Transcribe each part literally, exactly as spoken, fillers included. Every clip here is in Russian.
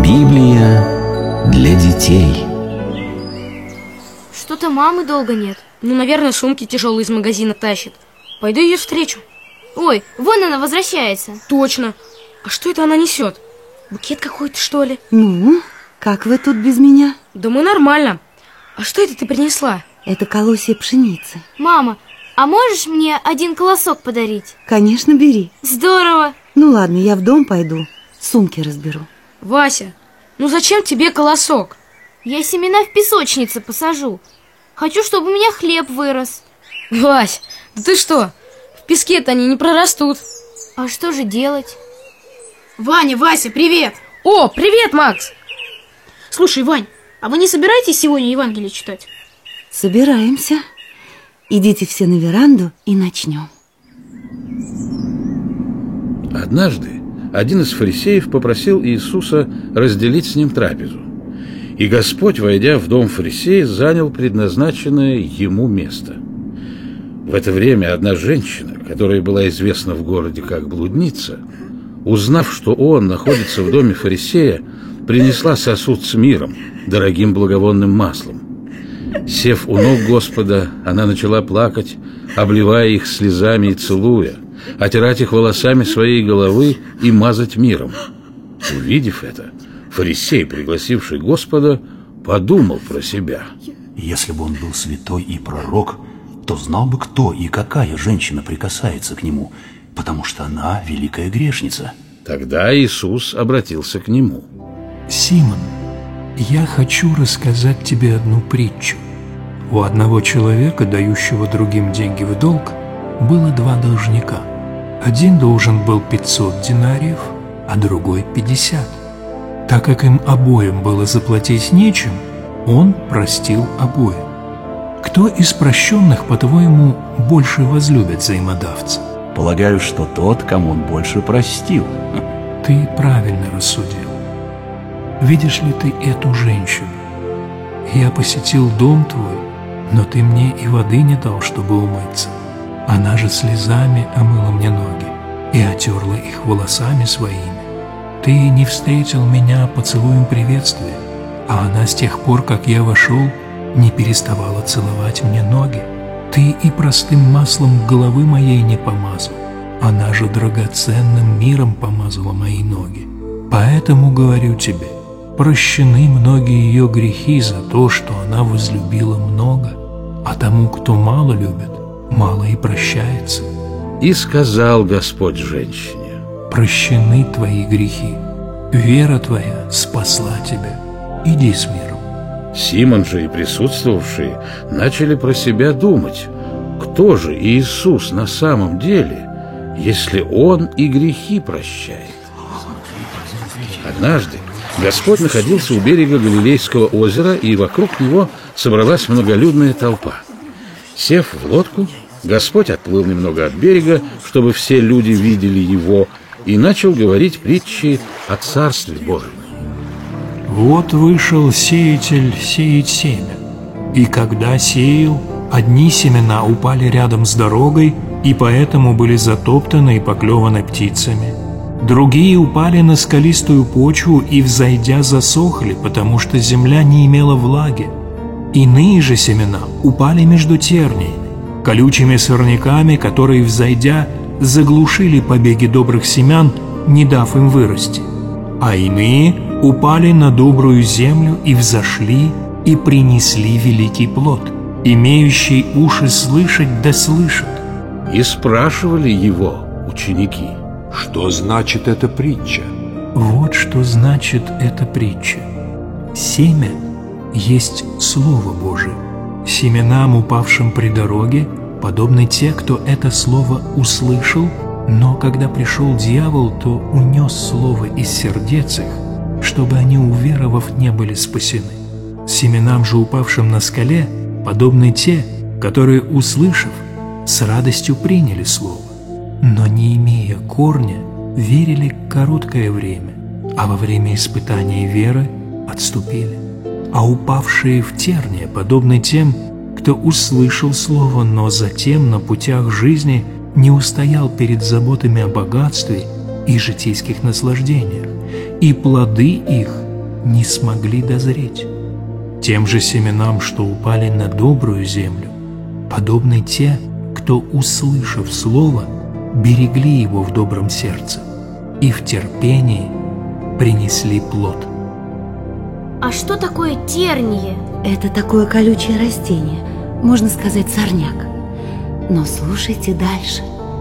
Библия для детей. Что-то мамы долго нет. Ну, наверное, сумки тяжелые из магазина тащит. Пойду ее встречу. Ой, вон она возвращается. Точно. А что это она несет? Букет какой-то, что ли? Ну, как вы тут без меня? Да мы нормально. А что это ты принесла? Это колосья пшеницы. Мама, а можешь мне один колосок подарить? Конечно, бери. Здорово. Ну ладно, я в дом пойду, сумки разберу. Вася, ну зачем тебе колосок? Я семена в песочнице посажу. Хочу, чтобы у меня хлеб вырос. Вась, да ты что? В песке-то они не прорастут. А что же делать? Ваня, Вася, привет! О, привет, Макс! Слушай, Вань, а вы не собираетесь сегодня Евангелие читать? Собираемся. Идите все на веранду и начнем. Однажды один из фарисеев попросил Иисуса разделить с ним трапезу. И Господь, войдя в дом фарисея, занял предназначенное ему место. В это время одна женщина, которая была известна в городе как блудница, узнав, что он находится в доме фарисея, принесла сосуд с миром, дорогим благовонным маслом. Сев у ног Господа, она начала плакать, обливая их слезами и целуя, отирать их волосами своей головы и мазать миром. Увидев это, фарисей, пригласивший Господа, подумал про себя: если бы он был святой и пророк, то знал бы, кто и какая женщина прикасается к нему, потому что она великая грешница. Тогда Иисус обратился к нему. Симон, я хочу рассказать тебе одну притчу. У одного человека, дающего другим деньги в долг, было два должника. Один должен был пятьсот динариев, а другой пятьдесят. Так как им обоим было заплатить нечем, он простил обоим. Кто из прощенных, по-твоему, больше возлюбит взаимодавца? Полагаю, что тот, кому он больше простил. Ты правильно рассудил. Видишь ли ты эту женщину? Я посетил дом твой, но ты мне и воды не дал, чтобы умыться. Она же слезами омыла мне ноги и отерла их волосами своими. Ты не встретил меня поцелуем приветствия, а она с тех пор, как я вошел, не переставала целовать мне ноги. Ты и простым маслом головы моей не помазал, она же драгоценным миром помазала мои ноги. Поэтому говорю тебе, прощены многие ее грехи за то, что она возлюбила много, а тому, кто мало любит, мало и прощается. И сказал Господь женщине: прощены твои грехи, вера твоя спасла тебя, иди с миром. Симон же и присутствовавшие начали про себя думать: кто же Иисус на самом деле, если Он и грехи прощает? Однажды Господь находился у берега Галилейского озера, и вокруг Него собралась многолюдная толпа. Сев в лодку, Господь отплыл немного от берега, чтобы все люди видели Его, и начал говорить притчи о Царстве Божьем. Вот вышел сеятель сеять семя, и когда сеял, одни семена упали рядом с дорогой, и поэтому были затоптаны и поклеваны птицами. Другие упали на скалистую почву и, взойдя, засохли, потому что земля не имела влаги. Иные же семена упали между терниями, колючими сорняками, которые, взойдя, заглушили побеги добрых семян, не дав им вырасти. А иные упали на добрую землю и взошли, и принесли великий плод. Имеющий уши слышать, да слышат. И спрашивали Его ученики: что значит эта притча? Вот что значит эта притча. Семя есть Слово Божие. Семенам, упавшим при дороге, подобны те, кто это слово услышал, но когда пришел дьявол, то унес слово из сердец их, чтобы они, уверовав, не были спасены. Семенам же, упавшим на скале, подобны те, которые, услышав, с радостью приняли слово, но, не имея корня, верили короткое время, а во время испытания веры отступили. А упавшие в терния подобны тем, кто услышал слово, но затем на путях жизни не устоял перед заботами о богатстве и житейских наслаждениях, и плоды их не смогли дозреть. Тем же семенам, что упали на добрую землю, подобны те, кто, услышав слово, берегли его в добром сердце и в терпении принесли плод. А что такое терние? Это такое колючее растение, можно сказать, сорняк. Но слушайте дальше.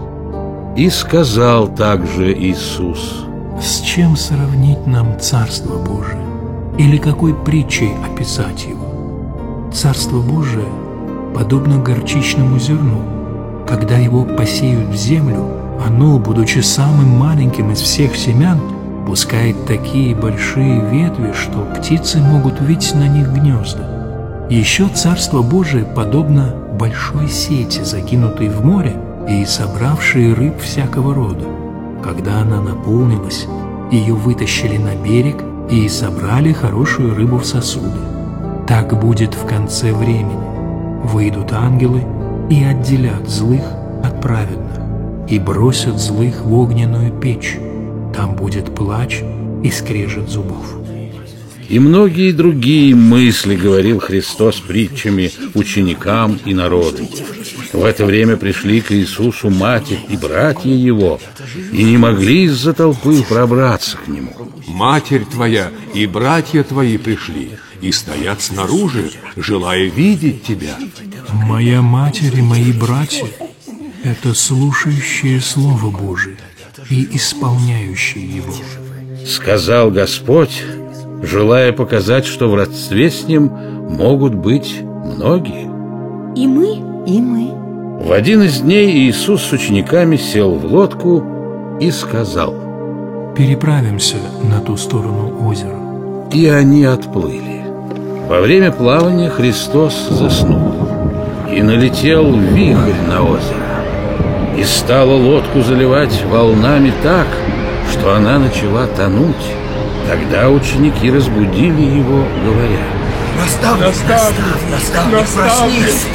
И сказал также Иисус: С чем сравнить нам Царство Божие? Или какой притчей описать его? Царство Божие подобно горчичному зерну. Когда его посеют в землю, оно, будучи самым маленьким из всех семян, пускает такие большие ветви, что птицы могут видеть на них гнезда. Еще Царство Божие подобно большой сети, закинутой в море и собравшей рыб всякого рода. Когда она наполнилась, ее вытащили на берег и собрали хорошую рыбу в сосуды. Так будет в конце времени. Выйдут ангелы и отделят злых от праведных, и бросят злых в огненную печь. Там будет плач и скрежет зубов. И многие другие мысли говорил Христос притчами ученикам и народу. В это время пришли к Иисусу матерь и братья Его, и не могли из-за толпы пробраться к Нему. Матерь твоя и братья твои пришли и стоят снаружи, желая видеть тебя. Моя матерь и мои братья – это слушающие Слово Божие и исполняющие его. Сказал Господь, желая показать, что в родстве с Ним могут быть многие. И мы? И мы. В один из дней Иисус с учениками сел в лодку и сказал: Переправимся на ту сторону озера. И они отплыли. Во время плавания Христос заснул, и налетел вихрь на озеро, и стало лодку заливать волнами так, что она начала тонуть. Тогда ученики разбудили его, говоря: Наставник, наставник, наставник, проснись!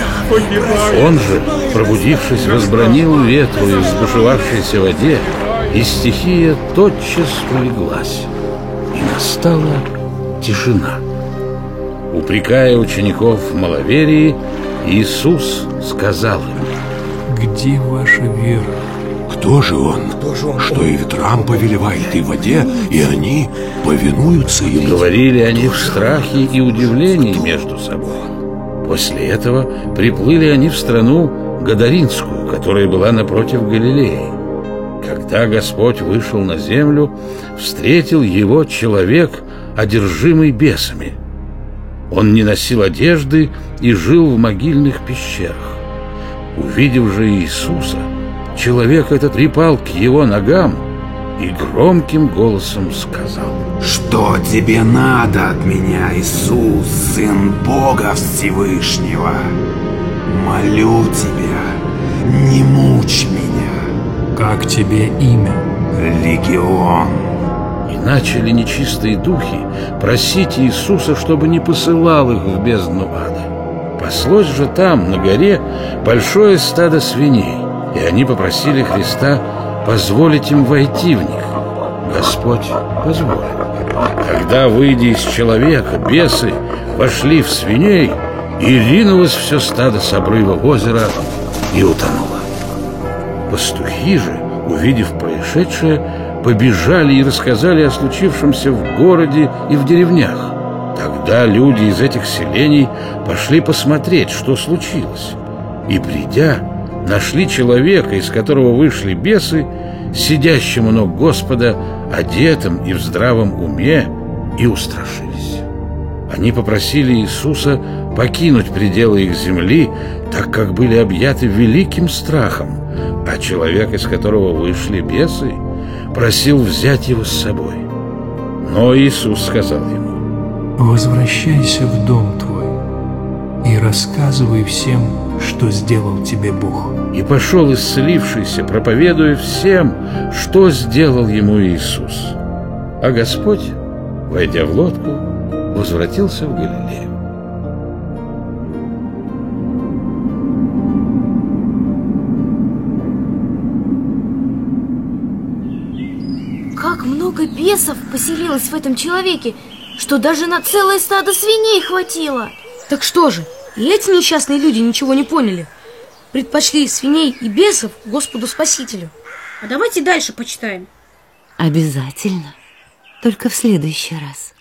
Он же, пробудившись, возбранил ветру и взбушевавшейся воде, и стихия тотчас улеглась, и настала тишина. Упрекая учеников в маловерии, Иисус сказал им: Где ваша вера? Кто же он, что и ветрам повелевает, и воде, и они повинуются ему? Говорили они в страхе и удивлении между собой. После этого приплыли они в страну Гадаринскую, которая была напротив Галилеи. Когда Господь вышел на землю, встретил его человек, одержимый бесами. Он не носил одежды и жил в могильных пещерах. Увидев же Иисуса, человек этот припал к его ногам и громким голосом сказал: Что тебе надо от меня, Иисус, Сын Бога Всевышнего? Молю тебя, не мучь меня. Как тебе имя? Легион. И начали нечистые духи просить Иисуса, чтобы не посылал их в бездну ада. Паслось же там, на горе, большое стадо свиней, и они попросили Христа позволить им войти в них. Господь позволил. Когда, выйдя из человека, бесы вошли в свиней, и ринулось все стадо с обрыва озера и утонуло. Пастухи же, увидев происшедшее, побежали и рассказали о случившемся в городе и в деревнях. Тогда люди из этих селений пошли посмотреть, что случилось, и, придя, нашли человека, из которого вышли бесы, сидящим у ног Господа, одетым и в здравом уме, и устрашились. Они попросили Иисуса покинуть пределы их земли, так как были объяты великим страхом, а человек, из которого вышли бесы, просил взять его с собой. Но Иисус сказал ему: Возвращайся в дом твой и рассказывай всем, что сделал тебе Бог. И пошел исцелившийся, проповедуя всем, что сделал ему Иисус. А Господь, войдя в лодку, возвратился в Галилею. Как много бесов поселилось в этом человеке, что даже на целое стадо свиней хватило. Так что же, и эти несчастные люди ничего не поняли. Предпочли свиней и бесов Господу Спасителю. А давайте дальше почитаем. Обязательно. Только в следующий раз.